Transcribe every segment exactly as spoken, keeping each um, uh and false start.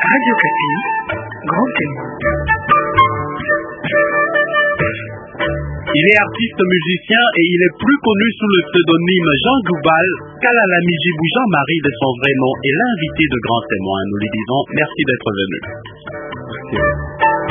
Radio Kapi, grand témoin. Il est artiste musicien et il est plus connu sous le pseudonyme Jean Goubal. Kalala Mijibou Jean-Marie de son vrai nom est l'invité de Grand Témoin. Nous lui disons merci d'être venu. Merci.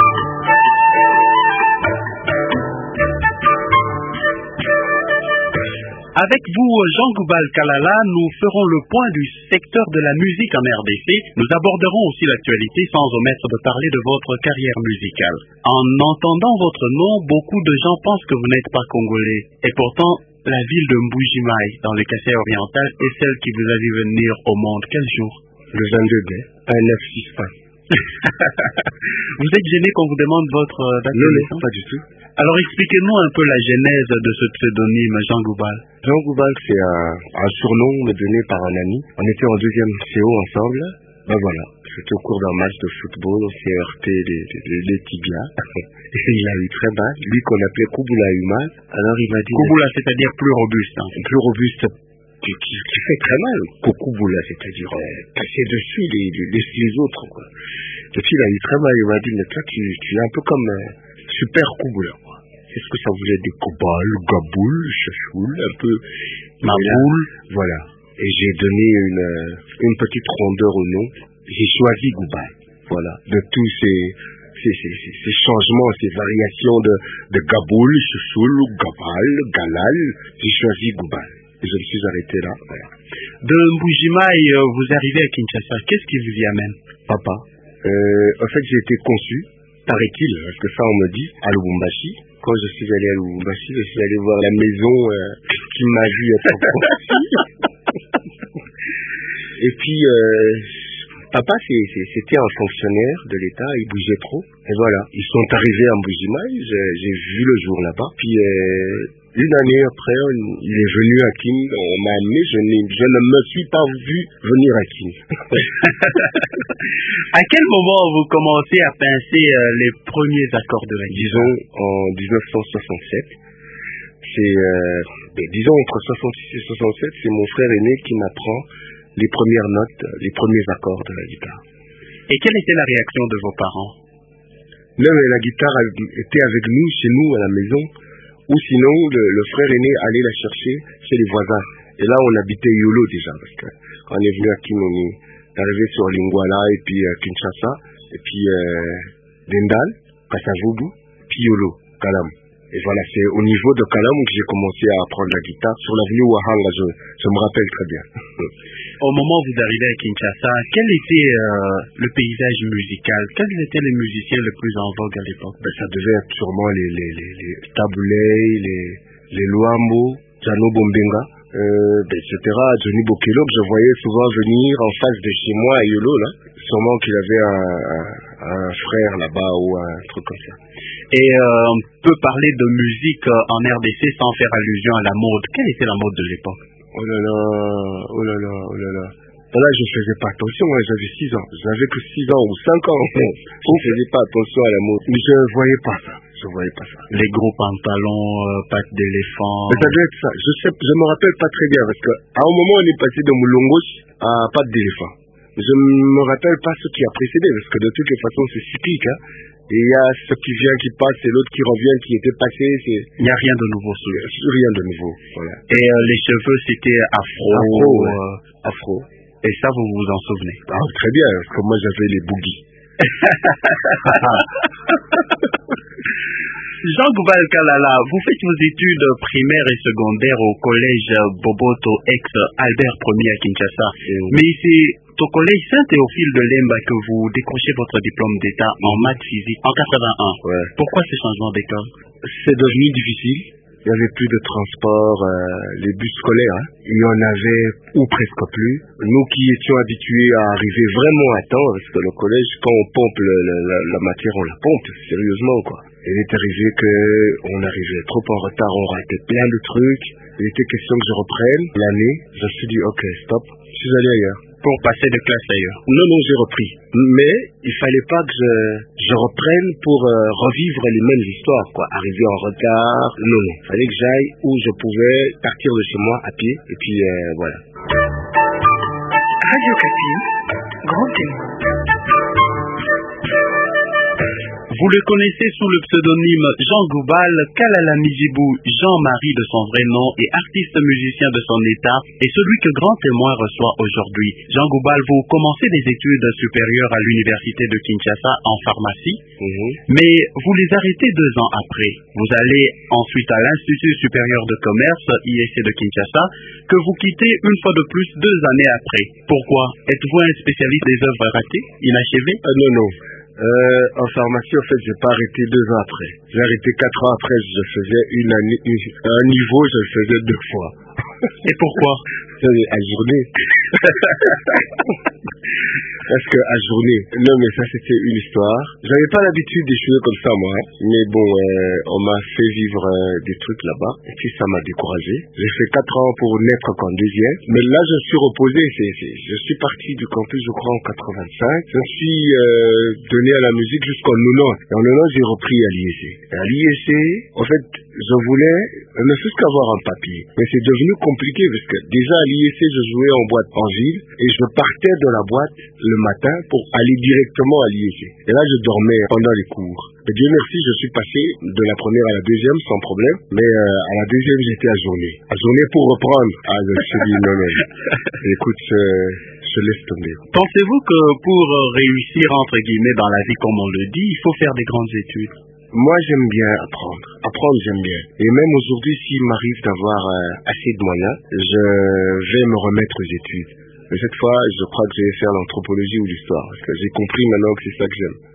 Avec vous, Jean Goubal Kalala, nous ferons le point du secteur de la musique en R D C. Nous aborderons aussi l'actualité sans omettre de parler de votre carrière musicale. En entendant votre nom, beaucoup de gens pensent que vous n'êtes pas congolais. Et pourtant, la ville de Mbuji-Mayi, dans le Kassai oriental, est celle qui vous a vu venir au monde. Quel jour? Le vingt-deux mai, un neuf six un. Vous êtes gêné qu'on vous demande votre date de naissance? Non, pas du tout. Alors expliquez-nous un peu la genèse de ce pseudonyme Jean Goubal. Jean Goubal, c'est un, un surnom donné par un ami. On était en deuxième C O ensemble. Ben voilà, c'était au cours d'un match de football, on s'est heurté les, les, les tibias. Et il a eu très mal. Lui qu'on appelait Kouboula a eu mal. Alors il m'a dit... Kouboula, c'est-à-dire plus robuste. Hein. Plus robuste, qui, qui, qui fait très mal. Kouboula, c'est-à-dire euh, casser dessus les, les, les, les autres. Quoi. Et puis il a eu très mal. Il m'a dit, mais toi, tu, tu es un peu comme euh, Super Kouboula. Est-ce que ça voulait des Koubal, Gaboul, Chachoul, un peu Maboul, voilà. Et j'ai donné une, une petite rondeur au nom. J'ai choisi Goubal, voilà. De tous ces, ces, ces, ces, ces changements, ces variations de, de Gaboul, Chachoul, Gabal, Galal, j'ai choisi Goubal. Et je me suis arrêté là, voilà. De Mbuji-Mayi, vous arrivez à Kinshasa, qu'est-ce qui vous y amène? Papa, euh, en fait j'ai été conçu, paraît-il, parce que ça on me dit, à Lubumbashi. Quand je suis allé à Lubumbashi, je suis allé voir la maison euh, qui m'a vu être conçu. Et puis, euh, papa, c'est, c'est, c'était un fonctionnaire de l'État, il bougeait trop. Et voilà, ils sont arrivés à Mbuji-Mayi, j'ai, j'ai vu le jour là-bas. Puis, euh, une année après, il est venu à Kin, on m'a amené, je, je ne me suis pas vu venir à Kin. À quel moment vous commencez à pincer euh, les premiers accords de la guitare? Disons, en dix-neuf cent soixante-sept. C'est, euh, ben, disons, entre soixante-six et soixante-sept, c'est mon frère aîné qui m'apprend les premières notes, les premiers accords de la guitare. Et quelle était la réaction de vos parents? Non, mais la guitare était avec nous, chez nous, à la maison, ou sinon, le, le frère aîné allait la chercher chez les voisins. Et là, on habitait Yolo déjà, parce que quand on est venu à Kin, on est arrivé sur Lingwala, et puis euh, Kinshasa, et puis euh, Dendal, Kasavubu, puis Yolo, Kalam. Et voilà, c'est au niveau de Kalam que j'ai commencé à apprendre la guitare, sur l'avenue Wahanga, je, je me rappelle très bien. Au moment où vous arrivez à Kinshasa, quel était euh, le paysage musical? Quels étaient les musiciens les plus en vogue à l'époque? Ben, ça devait être sûrement les, les, les, les Taboulay, les, les Luambo, Jano Bombenga, euh, ben, et cetera. Johnny Bokelo, que je voyais souvent venir en face de chez moi à Yolo, là. Sûrement qu'il avait un, un, un frère là-bas ou un truc comme ça. Et euh, on peut parler de musique euh, en R D C sans faire allusion à la mode. Quelle était la mode de l'époque? Oh là là, oh là là, oh là là. Là, je faisais pas attention, hein, j'avais six ans. J'avais que six ans ou cinq ans. Je ne faisais pas attention à la mode. Mais je voyais pas ça. Je voyais pas ça. Les gros pantalons, euh, pattes d'éléphant. Mais ça devait être ça. Je sais, je me rappelle pas très bien parce que à un moment, on est passé de Moulongos à pattes d'éléphant. Je me rappelle pas ce qui a précédé parce que de toutes les façons, c'est cyclique, hein. Et il y a ce qui vient, qui passe, et l'autre qui revient, qui était passé. C'est... Il n'y a rien de nouveau. Rien de nouveau. Voilà. Et euh, les cheveux, c'était afro. Afro, ouais. euh... afro. Et ça, vous vous en souvenez? Ah, très bien, parce que moi, j'avais les boogies. Jean Goubal Kalala, vous faites vos études primaires et secondaires au collège Boboto ex-Albert Ier à Kinshasa. Mmh. Mais c'est au collège Saint-Théophile de Lemba que vous décrochez votre diplôme d'état en maths physique en quatre-vingt-un. Ouais. Pourquoi ce changement d'école? C'est devenu difficile. Il n'y avait plus de transport, euh, les bus scolaires, hein. Il y en avait ou presque plus. Nous qui étions habitués à arriver vraiment à temps, parce que le collège, quand on pompe le, le, la, la matière, on la pompe, sérieusement, quoi. Il est arrivé qu'on arrivait trop en retard, on ratait plein de trucs. Il était question que je reprenne l'année. Je me suis dit, ok, stop, je suis allé ailleurs. Pour passer de classe d'ailleurs? Non, non, j'ai repris. Mais il fallait pas que je, je reprenne pour euh, revivre les mêmes histoires, quoi. Arriver en retard. Non, non. Il fallait que j'aille où je pouvais partir de chez moi à pied. Et puis, euh, voilà. Radio Kapi, grand témoin. Vous le connaissez sous le pseudonyme Jean Goubal, Kalala Mijibou, Jean-Marie de son vrai nom et artiste musicien de son état, est celui que Grand Témoin reçoit aujourd'hui. Jean Goubal, vous commencez des études supérieures à l'université de Kinshasa en pharmacie, Mm-hmm. mais vous les arrêtez deux ans après. Vous allez ensuite à l'Institut supérieur de commerce, I S C de Kinshasa, que vous quittez une fois de plus deux années après. Pourquoi? Êtes-vous un spécialiste des œuvres ratées, inachevées? Ah, non, non. Euh, en pharmacie, en fait, j'ai pas arrêté deux ans après. J'ai arrêté quatre ans après, je faisais une année, une, un niveau, je le faisais deux fois. Et pourquoi? À journée. Parce que à journée. Non, mais ça, c'était une histoire. J'avais pas l'habitude d'échouer comme ça, moi. Hein. Mais bon, euh, on m'a fait vivre euh, des trucs là-bas. Et puis, ça m'a découragé. J'ai fait quatre ans pour naître qu'en deuxième. Mais là, je suis reposé. C'est, c'est, je suis parti du campus, je crois, en quatre-vingt-cinq. Je me suis euh, donné à la musique jusqu'en quatre-vingt-dix. Et en quatre-vingt-dix, j'ai repris à l'I S C. À l'I S C, en fait, je voulais ne fût-ce qu'avoir un papier. Mais c'est devenu compliqué parce que déjà à l'I S C, je jouais en boîte en ville et je partais de la boîte le matin pour aller directement à l'I S C. Et là, je dormais pendant les cours. Et Dieu merci, je suis passé de la première à la deuxième sans problème. Mais euh, à la deuxième, j'étais à journée. À journée pour reprendre. Ah, je me suis dit non, non. Écoute, euh, je laisse tomber. Pensez-vous que pour réussir, entre guillemets, dans la vie, comme on le dit, il faut faire des grandes études? Moi, j'aime bien apprendre. Apprendre, j'aime bien. Et même aujourd'hui, s'il m'arrive d'avoir euh, assez de moyens, je vais me remettre aux études. Mais cette fois, je crois que je vais faire l'anthropologie ou l'histoire. Parce que j'ai compris maintenant que c'est ça que j'aime.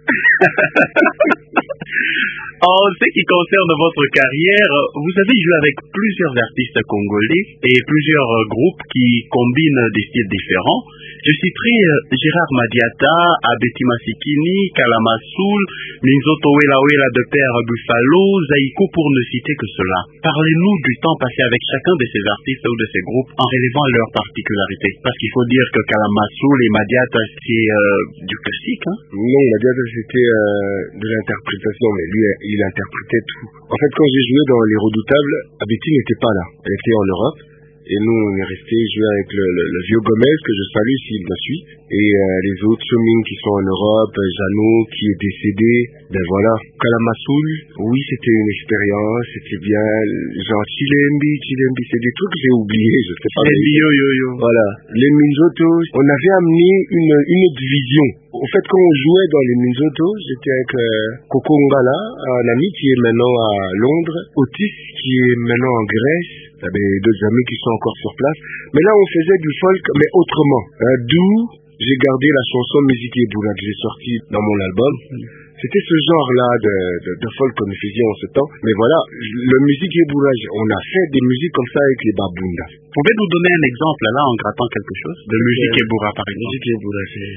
En ce qui concerne votre carrière, vous avez joué avec plusieurs artistes congolais et plusieurs groupes qui combinent des styles différents. Je citerai Gérard Madiata, Abeti Masikini, Kalamassoul, Minzoto Wela Wela de Père Buffalo, Zaïko pour ne citer que cela. Parlez-nous du temps passé avec chacun de ces artistes ou de ces groupes en relevant leurs particularités. Parce qu'il faut dire que Kalamassoul et Madiata, c'est euh, du classique, hein? Non, Madiata, c'était euh, de l'interprétation, mais lui, il interprétait tout. En fait, quand j'ai joué dans Les Redoutables, Abeti n'était pas là. Elle était en Europe. Et nous, on est resté jouer avec le, le, le vieux Gomez, que je salue s'il me suit. Et euh, les autres Soming qui sont en Europe, Jeannot qui est décédé. Ben voilà. Kalamassoul, oui, c'était une expérience, c'était bien. Genre Chilembi, Chilembi, c'est des trucs que j'ai oubliés, je sais pas. Chilembi, yo, yo, yo. Voilà. Les Minzoto, on avait amené une, une autre vision. En fait, quand on jouait dans les Minzoto, j'étais avec euh, Coco Ngala, un ami qui est maintenant à Londres, Otis qui est maintenant en Grèce. Il y avait d'autres amis qui sont encore sur place. Mais là, on faisait du folk, mais autrement. Hein, d'où j'ai gardé la chanson Musique et Boula que j'ai sortie dans mon album. C'était ce genre-là de, de, de folk qu'on faisait en ce temps. Mais voilà, le Musique et Boula, on a fait des musiques comme ça avec les Babunda. Pouvez nous donner un exemple, là, en grattant quelque chose de Musique et Boula, par exemple? Musique et Boula, c'est...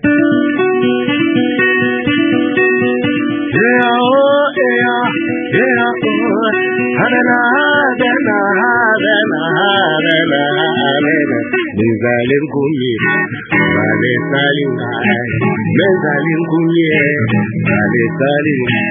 Yeah, oh, yeah, yeah, oh. Adena, adena, adena, adena, adena. Menzalim kunye, vale salingai. Menzalim kunye, vale salingai.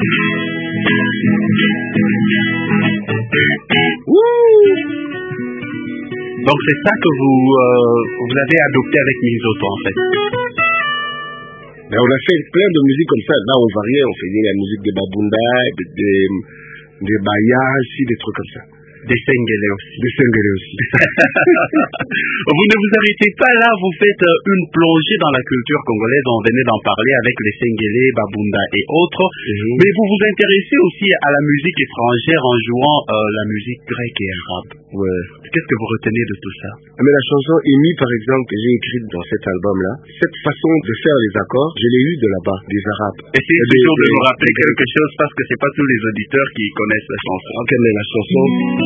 Donc c'est ça que vous, euh, vous avez adopté avec Minzoto, en fait. Mais on a fait plein de musique comme ça. Là, on variait, on faisait la musique des Babunda, des, des, des Baya, aussi, des trucs comme ça. Des Sengele aussi. Des Sengele aussi. Vous ne vous arrêtez pas là, vous faites une plongée dans la culture congolaise, on venait d'en parler avec les Sengele, Babunda et autres. Mm-hmm. Mais vous vous intéressez aussi à la musique étrangère en jouant euh, la musique grecque et arabe. Ouais. Qu'est-ce que vous retenez de tout ça? Mais la chanson Emi, par exemple, que j'ai écrite dans cet album-là, cette façon de faire les accords, je l'ai eue de là-bas, des Arabes. Essayez des, toujours des, de nous rappeler quelque chose parce que c'est pas tous les auditeurs qui connaissent la chanson. Ok, mais la chanson...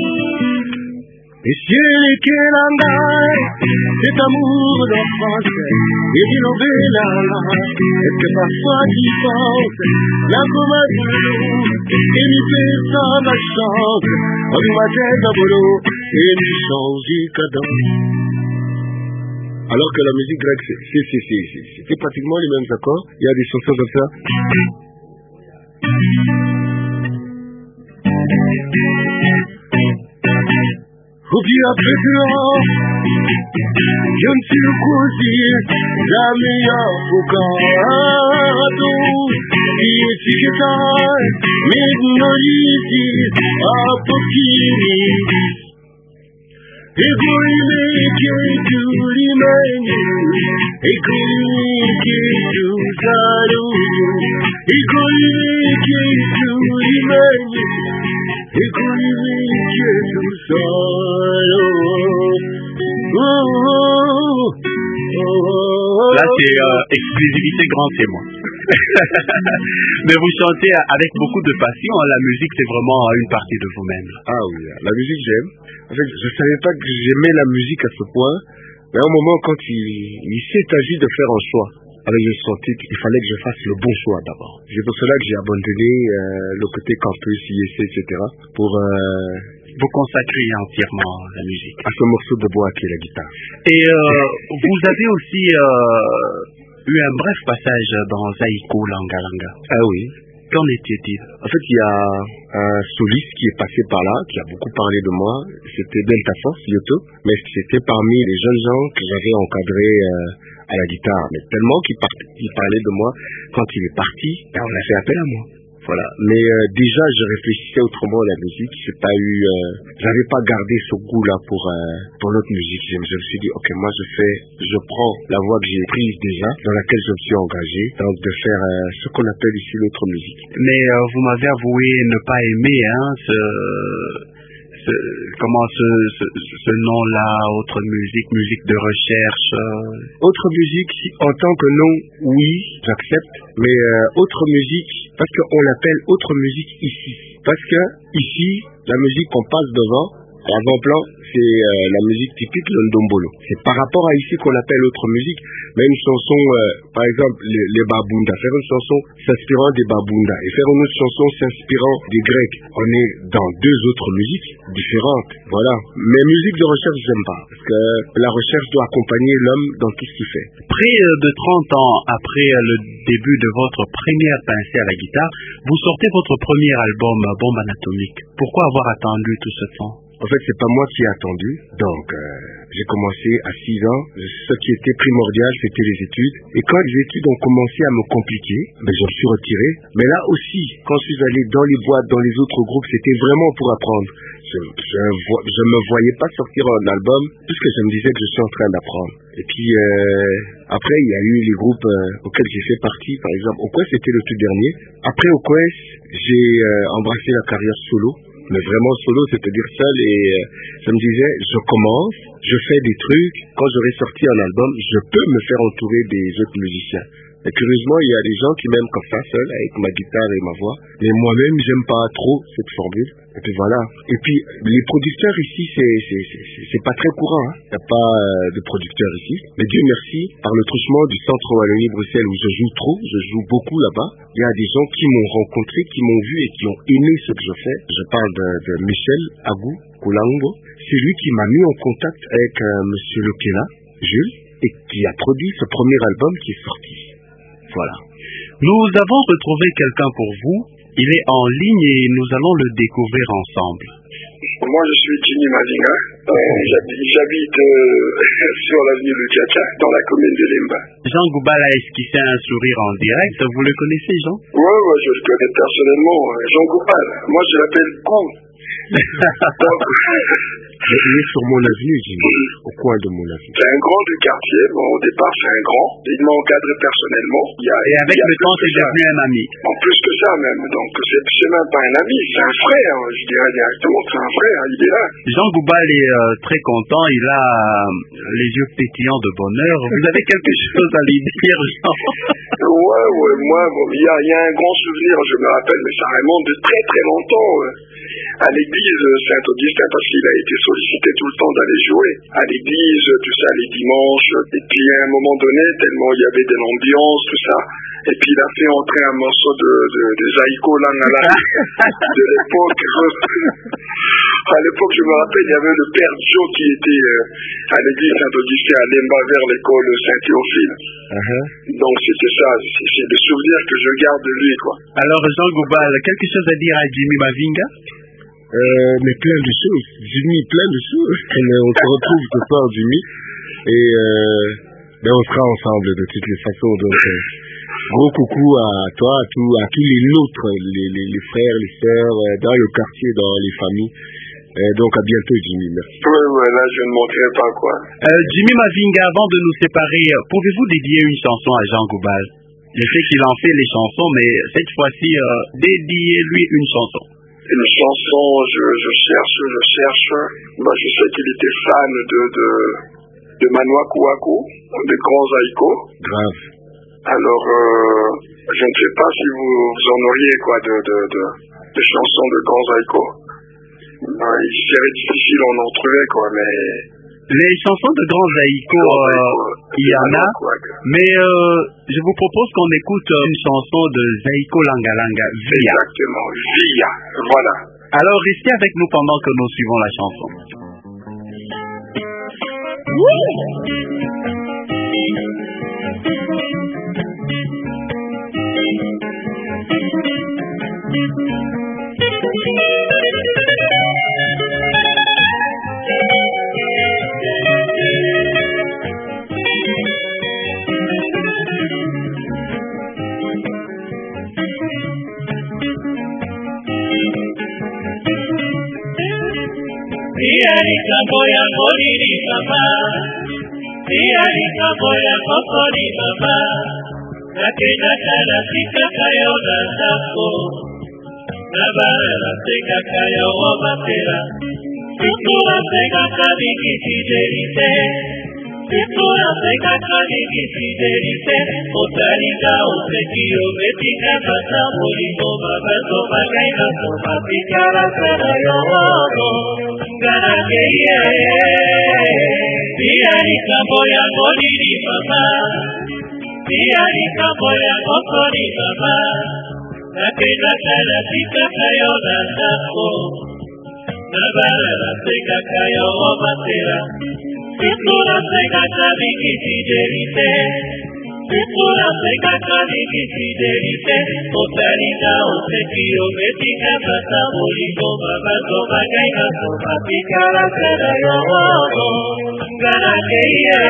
Et si elle cet amour d'enfance, et d'innover là, est-ce que parfois tu penses, la commande, et nous fait ça ma chance, on nous va tête à boulot, et nous change du cadeau. Alors que la musique grecque, c'est, c'est, c'est, c'est, c'était pratiquement les mêmes accords, il y a des chansons comme ça. ukiapigwa yonsiukuzi zamiyafukatu ietikitai midnoriti apokini Egoimeke tulimenyu, egoimeke tuzaru, egoimeke tulimenyu, egoimeke tuzaru. Là, c'est euh, exclusivité grand témoin. Mais vous chantez avec beaucoup de passion. La musique, c'est vraiment une partie de vous-même. Ah oui, la musique, j'aime. En fait, je savais pas que j'aimais la musique à ce point. Mais à un moment, quand il, il s'est agi de faire un choix, alors je sentais qu'il fallait que je fasse le bon choix d'abord. C'est pour cela que j'ai abandonné euh, le côté campus, I S C, et cetera. Pour euh, vous consacrer entièrement à la musique. À ce morceau de bois qui est la guitare. Et euh, vous avez aussi euh, eu un bref passage dans Zaïko Langalanga. Ah oui. Qu'en était-il? En fait, il y a un soliste qui est passé par là, qui a beaucoup parlé de moi. C'était Delta Force, Lyoto. Mais c'était parmi les jeunes gens que j'avais encadrés euh, à la guitare. Mais tellement qu'il il parlait de moi, quand il est parti, ben, on a fait appel à moi. Voilà. Mais euh, déjà, je réfléchissais autrement à la musique. J'ai pas eu, euh, j'avais pas gardé ce goût-là pour euh, pour l'autre musique. Je, je me suis dit, ok, moi je fais, je prends la voie que j'ai prise déjà, dans laquelle je me suis engagé, donc de faire euh, ce qu'on appelle ici l'autre musique. Mais euh, vous m'avez avoué ne pas aimer, hein, ce, ce comment ce ce, ce nom-là, autre musique, musique de recherche. Euh... Autre musique, en tant que nom, oui, j'accepte. Mais euh, autre musique, parce qu'on l'appelle autre musique ici. Parce que ici, la musique qu'on passe devant, à l'avant-plan, c'est euh, la musique typique, le ndombolo. C'est par rapport à ici qu'on l'appelle autre musique. Mais une chanson, euh, par exemple, les, les babunda, faire une chanson s'inspirant des babunda et faire une autre chanson s'inspirant des grecs. On est dans deux autres musiques différentes, voilà. Mais musique de recherche, j'aime pas. Parce que la recherche doit accompagner l'homme dans tout ce qu'il fait. Près de trente ans après le début de votre première pincée à la guitare, vous sortez votre premier album, Bombe Anatomique. Pourquoi avoir attendu tout ce temps? En fait, c'est pas moi qui ai attendu. Donc, euh, j'ai commencé à six ans. Ce qui était primordial, c'était les études. Et quand les études ont commencé à me compliquer, ben, je me suis retiré. Mais là aussi, quand je suis allé dans les boîtes, dans les autres groupes, c'était vraiment pour apprendre. Je, je, je me voyais pas sortir un album, puisque je me disais que je suis en train d'apprendre. Et puis, euh, après, il y a eu les groupes euh, auxquels j'ai fait partie. Par exemple, Okwes, c'était le tout dernier. Après Okwes, j'ai euh, embrassé la carrière solo. Mais vraiment solo, c'est-à-dire seul, et euh, je me disais, je commence, je fais des trucs, quand j'aurai sorti un album, je peux me faire entourer des autres musiciens. Et curieusement, il y a des gens qui m'aiment comme ça, seul, avec ma guitare et ma voix, mais moi-même, j'aime pas trop cette formule, et puis voilà. Et puis, les producteurs ici, c'est c'est c'est, c'est pas très courant, hein. Il n'y a pas euh, de producteurs ici, mais Dieu merci, par le truchement du centre Wallonie-Bruxelles, où je joue trop, je joue beaucoup là-bas, il y a des gens qui m'ont rencontré, qui m'ont vu et qui ont aimé ce que je fais. Je parle de, de Michel Agou Koulango. C'est lui qui m'a mis en contact avec euh, Monsieur Lokela, Jules, et qui a produit ce premier album qui est sorti. Voilà. Nous avons retrouvé quelqu'un pour vous. Il est en ligne et nous allons le découvrir ensemble. Moi, je suis Jimmy Mavinga. Euh, j'habite j'habite euh, sur l'avenue de Tchatcha, dans la commune de Lemba. Jean Goubal a esquissé un sourire en direct. Vous le connaissez, Jean? Oui, ouais, je le connais personnellement. Jean Goubal. Moi, je l'appelle Kou. Il est sur mon avenue, Jimmy, au coin de mon avenue. C'est un grand du quartier. Bon, au départ, c'est un grand. Il m'a encadré personnellement. Il y a, et avec le temps, c'est devenu un ami. En plus que ça, même. Donc, c'est, c'est même pas un ami, c'est un frère. Je dirais directement, c'est un frère. Il est là. Jean Goubal est euh, très content. Il a euh, les yeux pétillants de bonheur. Vous avez quelque chose à lui dire, Jean? Ouais, ouais. Moi, bon, il y a, il y a un grand souvenir, je me rappelle, mais ça remonte de très, très longtemps. Euh. À l'église Saint-Augustin, parce qu'il a été sollicité tout le temps d'aller jouer à l'église, tout ça, les dimanches. Et puis à un moment donné, tellement il y avait de l'ambiance, tout ça, et puis il a fait entrer un morceau de, de, de Zaïko Langala de l'époque. À l'époque, je me rappelle, il y avait le père Joe qui était euh, à l'église Saint-Augustin à Lemba vers l'école Saint-Théophile. Uh-huh. Donc c'était ça, c'est, c'est des souvenirs que je garde de lui, quoi. Alors Jean Goubal, quelque chose à dire à Jimmy Mavinga? euh, mais plein de choses. Jimmy, plein de choses. Mais on se retrouve ce soir, Jimmy. Et euh, ben on sera ensemble de toutes les façons. Donc, euh, gros coucou à toi, à, tout, à tous les nôtres, les, les, les frères, les sœurs, euh, dans le quartier, dans les familles. Euh, donc à bientôt, Jimmy. Merci. Oui, voilà, je ne manquerai pas, quoi. Euh, Jimmy Mavinga, avant de nous séparer, pouvez-vous dédier une chanson à Jean Goubal? Je sais qu'il en fait les chansons, mais cette fois-ci, euh, dédiez-lui une chanson. Une chanson, je, je cherche, je cherche. Bah, je sais qu'il était fan de, de, de Manoa Kouakou, des grands haïkos. Grave. Alors, euh, je ne sais pas si vous, vous en auriez, quoi, de, de, de, de chansons de grands haïkos. Bah, il serait difficile d'en en trouver, quoi, mais... Les chansons de grands haïkos, euh, il y en a, mais euh, je vous propose qu'on écoute une chanson de Zaïko Langalanga, Via. Exactement, Via, voilà. Alors restez avec nous pendant que nous suivons la chanson. Tiarika boya moriri mama, tiarika boya kokori mama, nakena kala sika kayo na sako, nabara na sika kayo omatera, tutura sika kabiki siderite, tutura sika kabiki siderite, otarika osekio metika kata molimo mama sopa kaina sopa pikara sara yo omo. Ganakeie, tiari kamboya moriri mama, tiari kamboya kokori mama, nakena kala sika kayo na sako, nabara na sika kayo omatera, tutura sika kabiki siderite, tutura sika kabiki siderite, otarika osekio metika kata molimo mama sopa kaina sopa pikara sara yo omo. Ganakeie,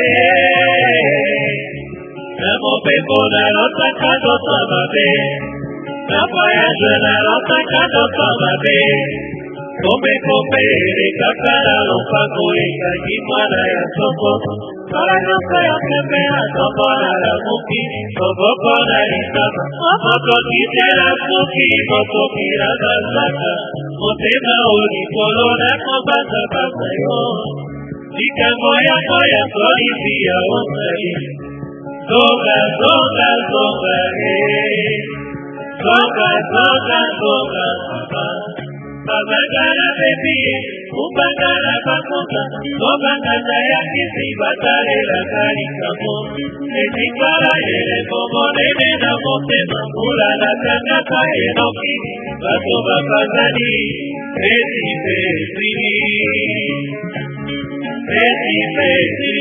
namo pepo na rota kado tamabe, napaya na rota kado tamabe, kome kome ere kakara lopako eka kimwana ya soko, para nasa ya pepe na topara la muki, topoko na isama, moko kitera suki, moko kirada saka, motema ori polo na kobasa basa yo, ika moya moya sori via osari, zoga zoga zoga eh, zoga zoga zoga mama. Babagara baby, ubagara bakoka, ubagara ya kisi batare la kari kamo. Eti para ere como nene na mote mambula la kanaka enoki, bato babazani, eti besi, eti besi.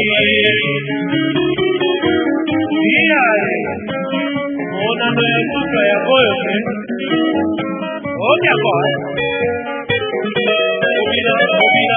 Iare, ona me kuka ya koyo ne. Oye, boy. Mira, mira,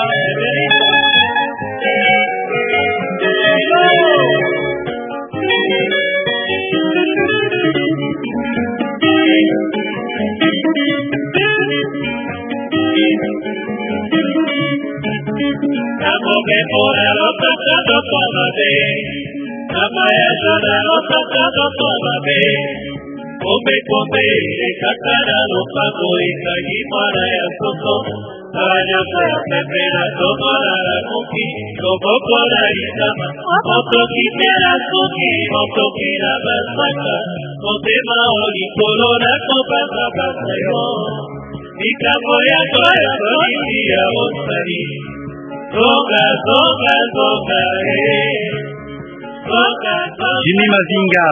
Namo que por el otro lado toda vez, namo eso de los otros lados toda vez. Come come kakara no pago ikagi para ya soko para para pepera tomara la muki como para isama otro kitera suki otro kira basaka otema oli corona copa papa yo nika moya toya toya osari soga soga soga eh soga Jimmy Mavinga,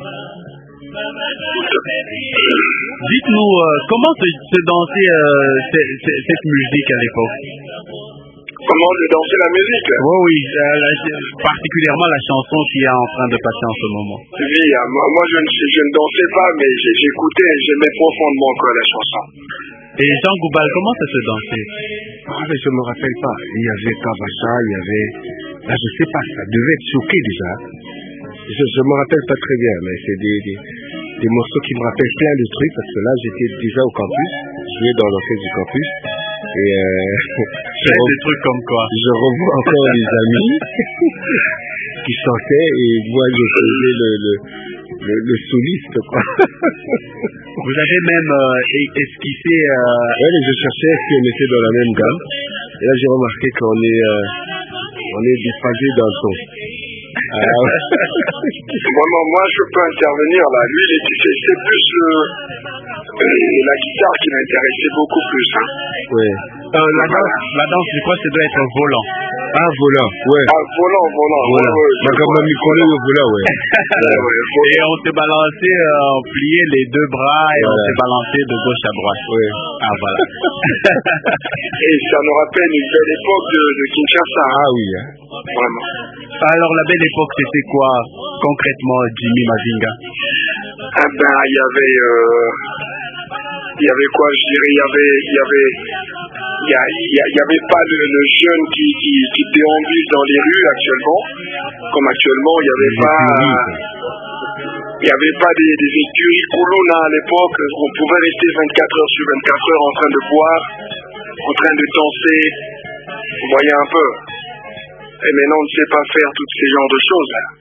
dites-nous, euh, comment se, se dansait euh, c- c- cette musique à l'époque? Comment je dansais la musique? Oui, oui, euh, la, particulièrement la chanson qui est en train de passer en ce moment. Oui, moi, moi je, ne, je ne dansais pas, mais j'écoutais, j'aimais profondément quoi, la chanson. Et Jean Goubal, comment ça se dansait? Ah, mais je me rappelle pas. Il y avait Kavacha, il y avait... Là, je sais pas, ça devait être choqué déjà. Je, je me rappelle pas très bien, mais c'est des, des, des morceaux qui me rappellent plein de trucs, parce que là, j'étais déjà au campus, je jouais dans l'orchestre du campus, et euh, je re... des trucs comme quoi? Je revois encore les amis qui chantaient, et moi, je faisais le, le, le, le soliste, quoi. Vous avez même euh, esquissé... Euh... Oui, je cherchais si on était dans la même gamme, et là, j'ai remarqué qu'on est, euh, on est déphasé dans le son. Ah, Vraiment, moi je peux intervenir là. Lui, c'est, c'est plus euh, euh, la guitare qui m'intéressait beaucoup plus. Hein. Ouais. Euh, la, danse, la danse, je crois que ça doit être volant. Ah, volant, ouais. Ah, volant, volant. Voilà. Ouais, ouais, ma gamme mi collé au volant, ouais. ouais, ouais. Et on s'est balancé, euh, on pliait les deux bras et voilà. On s'est balancé de gauche à droite. Ouais. Ah, voilà. Et ça nous rappelle une belle époque de, de Kinshasa. Ah oui, hein. Vraiment. Alors, la belle époque, c'était quoi, concrètement, Jimmy Mavinga? Ah ben, il y avait... Euh, il y avait quoi, je dirais, il y avait... Il y avait il y, a, il, y a, il y avait pas le, le jeune qui, qui, qui déambule dans les rues actuellement. Comme actuellement, il y avait les pas... Il n'y avait pas des, des écuries Kuluna à l'époque. On pouvait rester vingt-quatre heures sur vingt-quatre heures en train de boire, en train de danser. Vous voyez un peu. Et maintenant, on ne sait pas faire tous ces genres de choses. Là.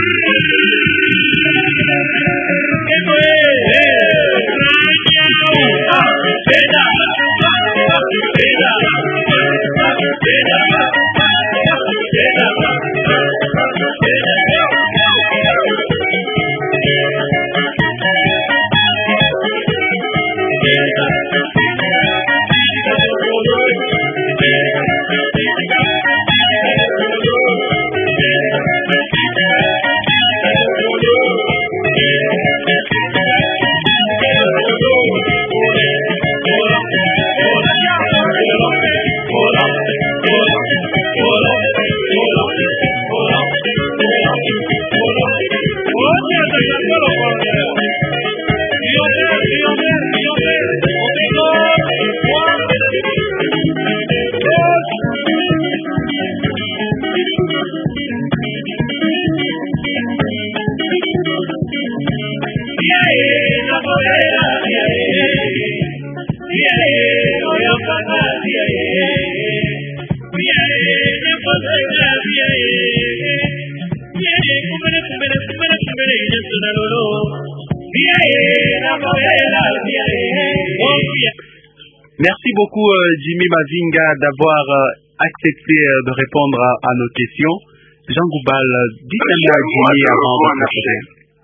Merci beaucoup euh, Jimmy Mavinga d'avoir euh, accepté euh, de répondre à, à nos questions. Jean Goubal, dites-moi Jimmy avant de commencer.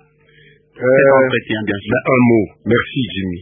Euh, entretien, bien sûr. Un mot. Merci Jimmy.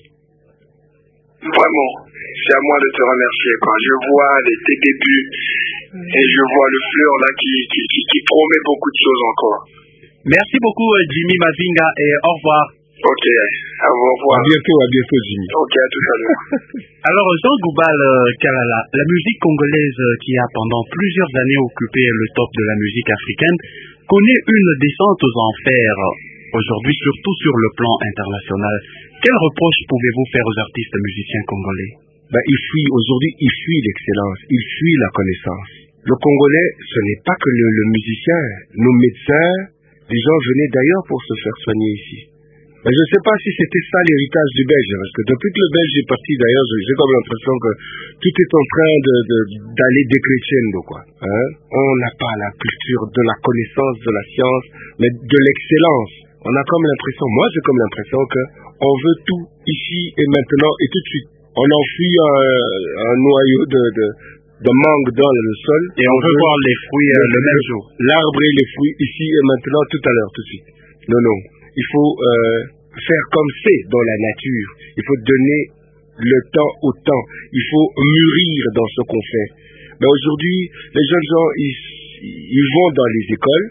Vraiment, c'est à moi de te remercier. Quand je vois les, tes débuts et je vois le fleur là qui, qui, qui, qui promet beaucoup de choses encore. Merci beaucoup euh, Jimmy Mavinga et au revoir. Ok, au revoir. À bientôt, à bientôt Jimmy. Ok, à tout à l'heure. Alors Jean Goubal euh, Kalala, la musique congolaise euh, qui a pendant plusieurs années occupé le top de la musique africaine connaît une descente aux enfers aujourd'hui, surtout sur le plan international. Quels reproches pouvez-vous faire aux artistes musiciens congolais? Ben, il fuit, aujourd'hui, il fuit l'excellence, il fuit la connaissance. Le Congolais, ce n'est pas que le, le musicien, nos médecins, les gens venaient d'ailleurs pour se faire soigner ici. Mais je ne sais pas si c'était ça l'héritage du Belge, parce que depuis que le Belge est parti, d'ailleurs, j'ai comme l'impression que tout est en train de, de, d'aller décrescendo, quoi. Hein? On n'a pas la culture de la connaissance, de la science, mais de l'excellence. On a comme l'impression, moi j'ai comme l'impression que on veut tout ici et maintenant et tout de suite. On enfouit un, un noyau de, de, de mangue dans le sol. Et on, on veut voir les fruits le, le même jour. L'arbre et les fruits ici et maintenant, tout à l'heure, tout de suite. Non, non. Il faut euh, faire comme c'est dans la nature. Il faut donner le temps au temps. Il faut mûrir dans ce qu'on fait. Mais aujourd'hui, les jeunes gens, ils, ils vont dans les écoles,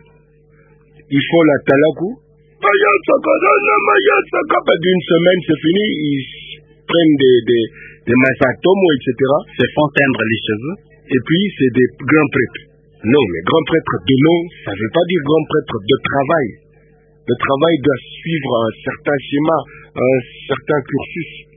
ils font la talakou. D'une semaine, c'est fini, ils prennent des, des, des masatomo, et cetera. Se font teindre les cheveux. Et puis, c'est des grands prêtres. Non, mais grands prêtres de nom, ça ne veut pas dire grands prêtres de travail. Le travail doit suivre un certain schéma, un certain cursus.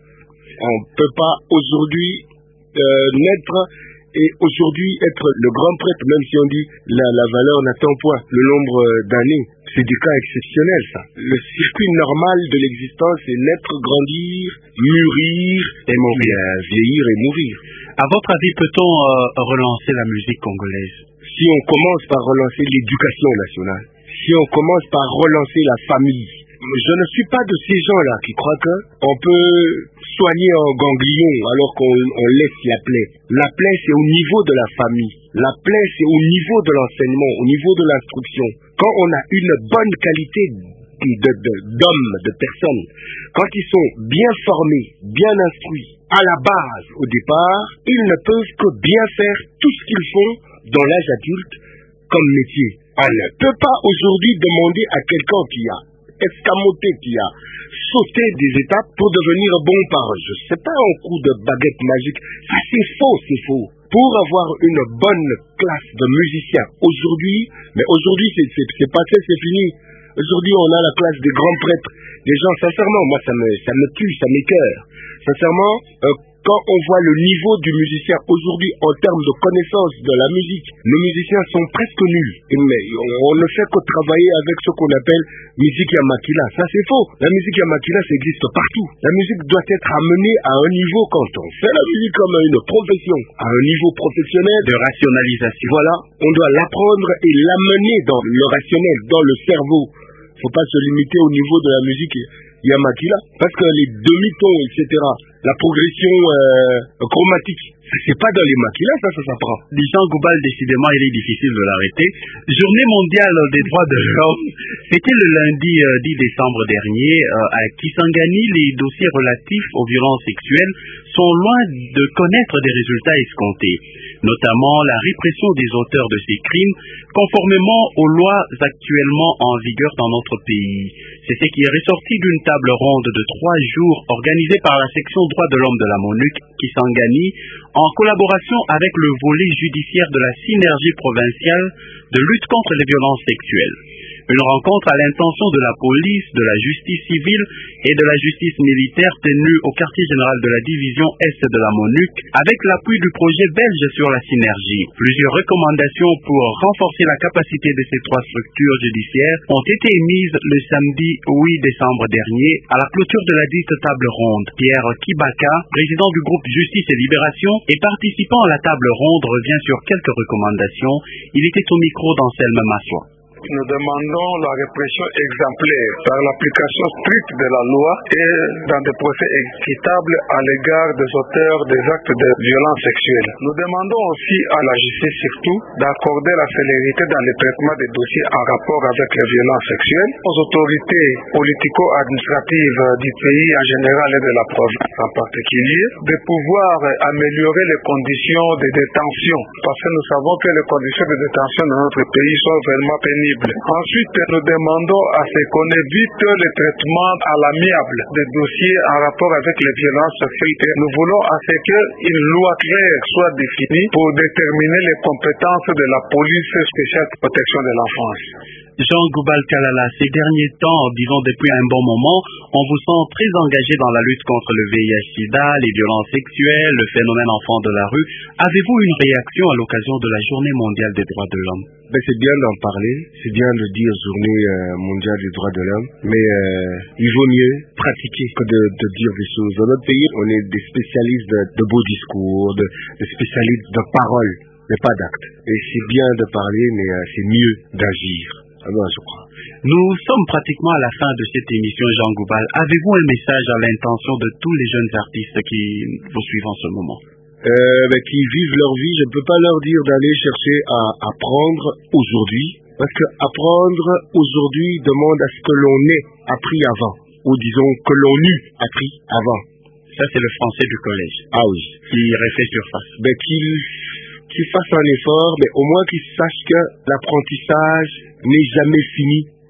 On ne peut pas aujourd'hui euh, naître et aujourd'hui être le grand prêtre, même si on dit la, la valeur n'attend point le nombre d'années. C'est des cas exceptionnels, ça. Le circuit normal de l'existence, c'est naître, grandir, mûrir et mourir, vieillir et mourir. À votre avis, peut-on euh, relancer la musique congolaise? Si on commence par relancer l'éducation nationale, si on commence par relancer la famille, je ne suis pas de ces gens-là qui croient qu'on peut soigner un ganglion alors qu'on on laisse la plaie. La plaie, c'est au niveau de la famille. La plaie, c'est au niveau de l'enseignement, au niveau de l'instruction. Quand on a une bonne qualité de, de, d'hommes, de personnes, quand ils sont bien formés, bien instruits, à la base, au départ, ils ne peuvent que bien faire tout ce qu'ils font dans l'âge adulte comme métier. On ne peut pas aujourd'hui demander à quelqu'un qui a escamoté, qui a sauté des étapes pour devenir bon par, je sais pas, un coup de baguette magique. Ça, c'est faux, c'est faux. Pour avoir une bonne classe de musiciens aujourd'hui, mais aujourd'hui, c'est, c'est, c'est passé, c'est fini. Aujourd'hui, on a la classe des grands prêtres. Des gens, sincèrement, moi, ça me, ça me tue, ça m'écoeure. Sincèrement, euh, quand on voit le niveau du musicien aujourd'hui en termes de connaissance de la musique, nos musiciens sont presque nuls. Mais on, on ne fait que travailler avec ce qu'on appelle musique yamakila. Ça, c'est faux. La musique yamakila, ça existe partout. La musique doit être amenée à un niveau, quand on fait la musique comme une profession, à un niveau professionnel, de rationalisation. Voilà, on doit l'apprendre et l'amener dans le rationnel, dans le cerveau. Faut pas se limiter au niveau de la musique yamakila, parce que les demi-tons, et cetera, la progression euh, chromatique, ça c'est pas dans les maquilas, ça, ça s'apprend. Jean Goubal, décidément, il est difficile de l'arrêter. Journée mondiale des droits de l'homme, c'était le lundi euh, dix décembre dernier. Euh, à Kisangani, les dossiers relatifs aux violences sexuelles sont loin de connaître des résultats escomptés, notamment la répression des auteurs de ces crimes, conformément aux lois actuellement en vigueur dans notre pays. C'est ce qui est ressorti d'une table ronde de trois jours organisée par la section droits de l'homme de la MONUC Kisangani, en collaboration avec le volet judiciaire de la synergie provinciale de lutte contre les violences sexuelles. Une rencontre à l'intention de la police, de la justice civile et de la justice militaire tenue au quartier général de la division Est de la MONUC avec l'appui du projet belge sur la synergie. Plusieurs recommandations pour renforcer la capacité de ces trois structures judiciaires ont été émises le samedi huit décembre dernier à la clôture de la dite table ronde. Pierre Kibaka, président du groupe Justice et Libération et participant à la table ronde, revient sur quelques recommandations. Il était au micro d'Anselme Massois. Nous demandons la répression exemplaire par l'application stricte de la loi et dans des procès équitables à l'égard des auteurs des actes de violence sexuelle. Nous demandons aussi à la justice surtout d'accorder la célérité dans le traitement des dossiers en rapport avec les violences sexuelles, aux autorités politico-administratives du pays en général et de la province en particulier, de pouvoir améliorer les conditions de détention, parce que nous savons que les conditions de détention dans notre pays sont vraiment pénibles. Ensuite, nous demandons à ce qu'on évite le traitement à l'amiable des dossiers en rapport avec les violences sexuelles. Nous voulons à ce qu'une loi claire soit définie pour déterminer les compétences de la police spéciale de protection de l'enfance. Jean Goubal Kalala, ces derniers temps, disons depuis un bon moment, on vous sent très engagé dans la lutte contre le V I H sida, les violences sexuelles, le phénomène enfant de la rue. Avez-vous une réaction à l'occasion de la Journée mondiale des droits de l'homme? Ben, c'est bien d'en parler, c'est bien de dire Journée euh, mondiale des droits de l'homme, mais euh, il vaut mieux pratiquer que de, de dire des choses. Dans notre pays, on est des spécialistes de, de beaux discours, de, de spécialistes de paroles, mais pas d'actes. Et c'est bien de parler, mais euh, c'est mieux d'agir. Alors, je crois. Nous sommes pratiquement à la fin de cette émission, Jean Goubal. Avez-vous un message à l'intention de tous les jeunes artistes qui vous suivent en ce moment? Euh, ben, qui vivent leur vie, je ne peux pas leur dire d'aller chercher à apprendre aujourd'hui, parce que apprendre aujourd'hui demande à ce que l'on ait appris avant, ou disons que l'on eût appris avant. Ça, c'est le français du collège. Ah oui. Qui refait surface. Ben, qu'ils qu'ils fassent un effort, mais au moins qu'ils sachent que l'apprentissage n'est jamais fini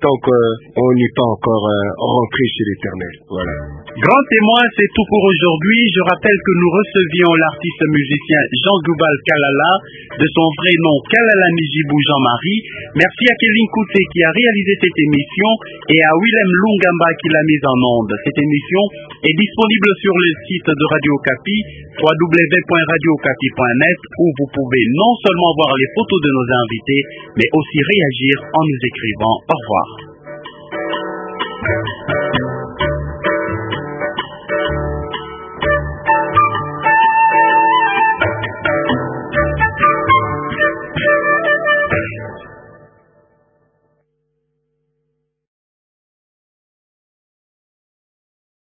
tant qu'on n'est pas encore euh, rentré chez l'Éternel. Voilà. Grand témoin, c'est tout pour aujourd'hui. Je rappelle que nous recevions l'artiste musicien Jean Goubal Kalala, de son vrai nom Kalala Nijibou Jean-Marie. Merci à Kevin Kouté qui a réalisé cette émission et à Willem Lungamba qui l'a mise en onde. Cette émission est disponible sur le site de Radio Okapi, w w w point radio okapi point net, où vous pouvez non seulement voir les photos de nos invités, mais aussi réagir en nous écrivant. Au revoir.